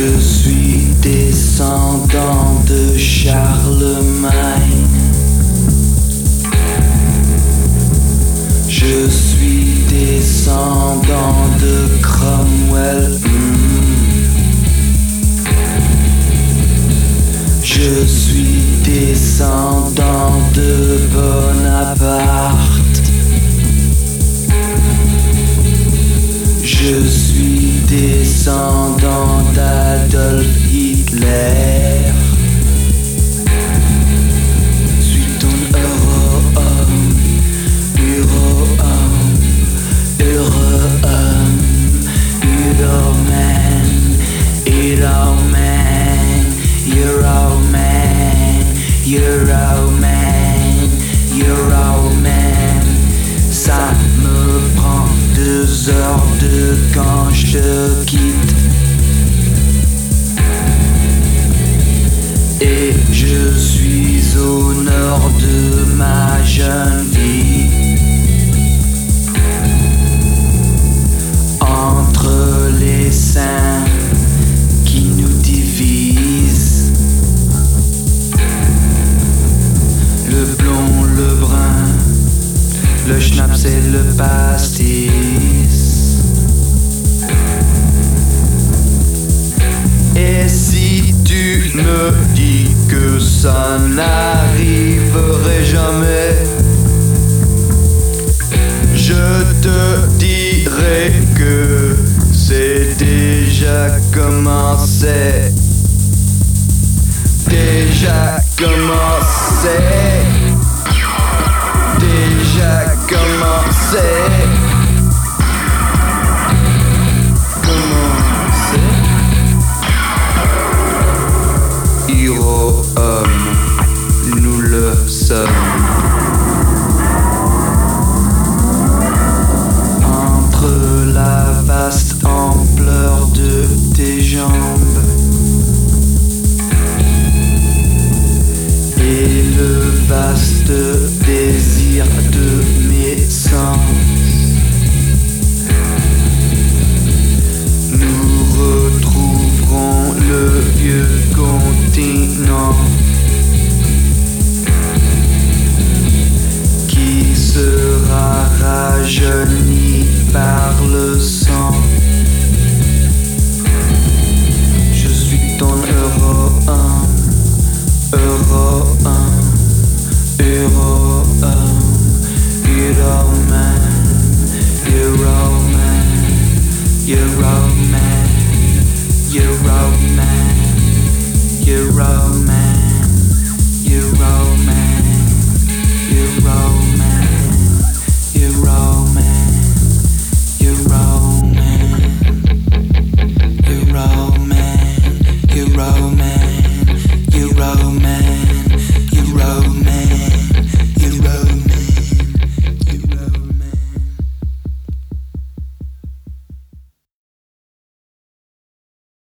Je suis descendant de Charlemagne. Je suis descendant de Cromwell. Je suis descendant de Bonaparte. Je suis descendant d'Adolf Hitler. Suis ton euro-homme, euro-homme, euro-homme, euro-man, euro-man, euro-man, euro-man, euro-man. Ça me prend 2 heures de quand je te quitte. Et je suis au nord de ma jeune vie. Entre les seins qui nous divisent. Le blond, le brun, le schnapps et le pastis. Et si tu me dis que ça n'arriverait jamais, je te dirai que c'est déjà commencé. Déjà commencé. Déjà commencé. Hero-homme, nous le sommes. Entre la vaste ampleur de tes jambes et le vaste désir de mes sens, nous retrouverons le vieux continent qui sera rajeuni par le sang. Je suis ton euro-homme, euro-homme, euro-homme, euro-man, euro-man, euro-man, euro-man, euro-man, euro-man.